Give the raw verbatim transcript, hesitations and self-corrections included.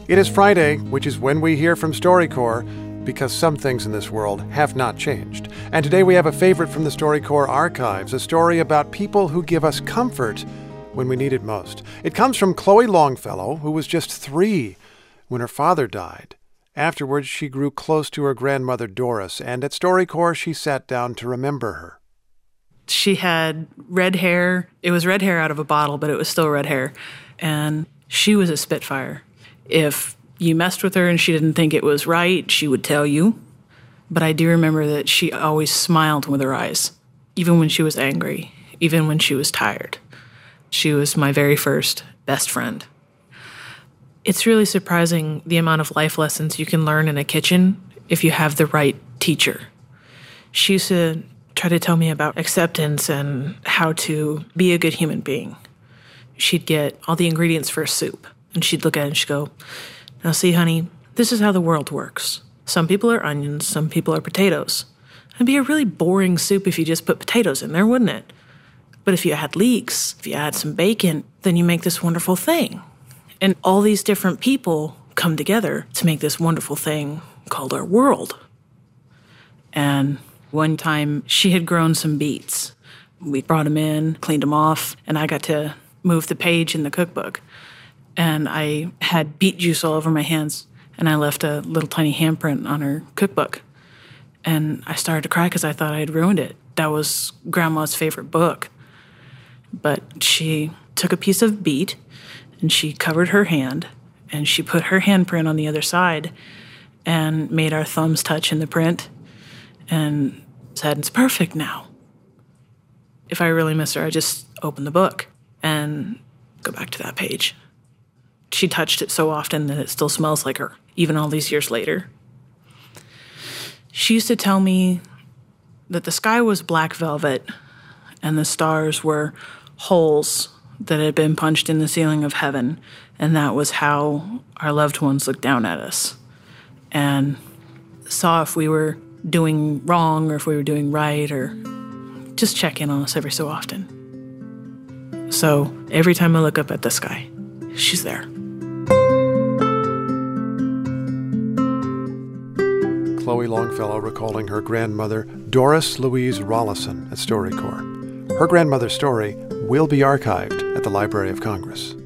It is Friday, which is when we hear from StoryCorps, because some things in this world have not changed. And today we have a favorite from the StoryCorps archives, a story about people who give us comfort when we need it most. It comes from Chloe Longfellow, who was just three when her father died. Afterwards, she grew close to her grandmother Doris, and at StoryCorps, she sat down to remember her. She had red hair. It was red hair out of a bottle, but it was still red hair. And she was a spitfire. If you messed with her and she didn't think it was right, she would tell you. But I do remember that she always smiled with her eyes, even when she was angry, even when she was tired. She was my very first best friend. It's really surprising the amount of life lessons you can learn in a kitchen if you have the right teacher. She used to try to tell me about acceptance and how to be a good human being. She'd get all the ingredients for a soup, and she'd look at it and she'd go, "Now see, honey, this is how the world works. Some people are onions, some people are potatoes. It'd be a really boring soup if you just put potatoes in there, wouldn't it? But if you add leeks, if you add some bacon, then you make this wonderful thing." And all these different people come together to make this wonderful thing called our world. And one time, she had grown some beets. We brought them in, cleaned them off, and I got to move the page in the cookbook. And I had beet juice all over my hands, and I left a little tiny handprint on her cookbook. And I started to cry because I thought I had ruined it. That was Grandma's favorite book. But she took a piece of beet, and she covered her hand, and she put her handprint on the other side and made our thumbs touch in the print and said, "It's perfect now." If I really miss her, I just open the book and go back to that page. She touched it so often that it still smells like her, even all these years later. She used to tell me that the sky was black velvet and the stars were holes that had been punched in the ceiling of heaven, and that was how our loved ones looked down at us and saw if we were doing wrong or if we were doing right, or just check in on us every so often. So every time I look up at the sky, she's there. Chloe Longfellow recalling her grandmother, Doris Louise Rollison, at StoryCorps. Her grandmother's story will be archived at the Library of Congress.